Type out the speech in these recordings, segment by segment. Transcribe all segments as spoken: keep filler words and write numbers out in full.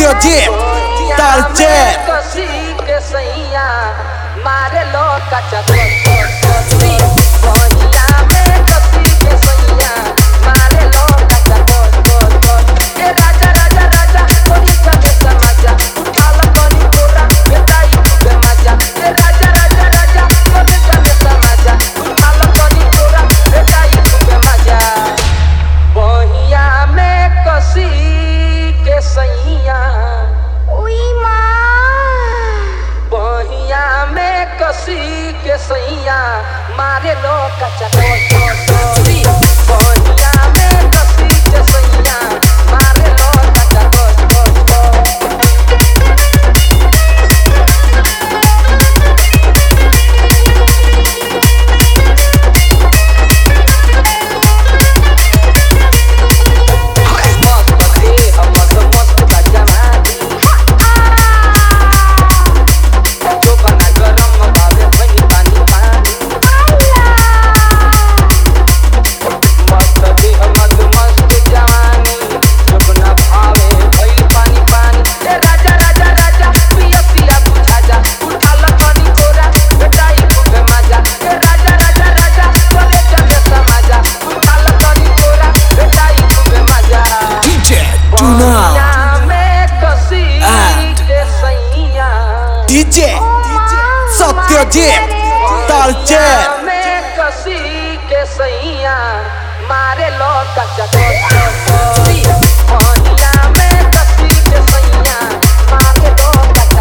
Satyajit Talchet मारे लो कच्चा सैया मारे लो कच्चा कोरी बनिया में कसी के सैया मारे लो कच्चा D J Satyajit Talchet कसी के सैया मारे लो कच्चा कोरी बनिया में कसी के सैया मारे लो कच्चा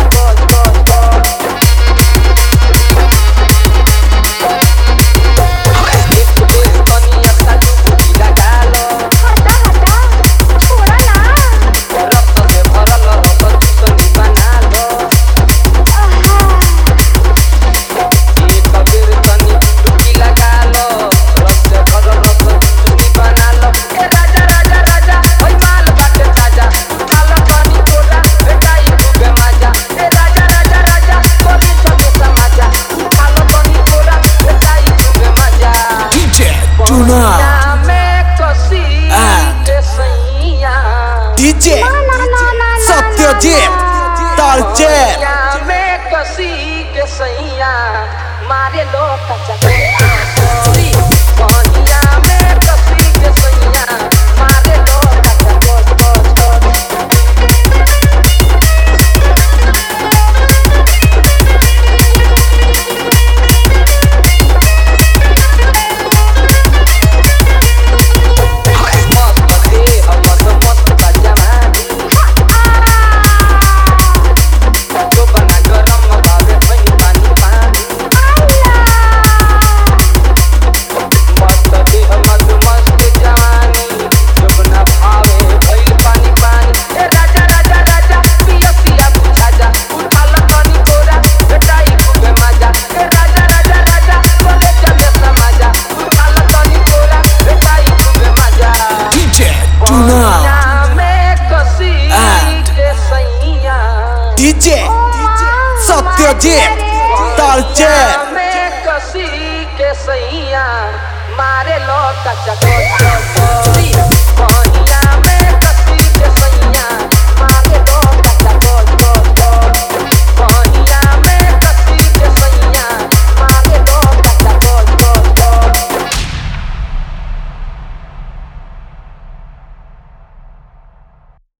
D J Satyajit Talchet में कसी के सैया मारे लो कच्चा कोरी बनिया में कसी के सैया मारे लो कच्चा D J Satyajit Talchet में कसी के सैया मारे लो कच्चा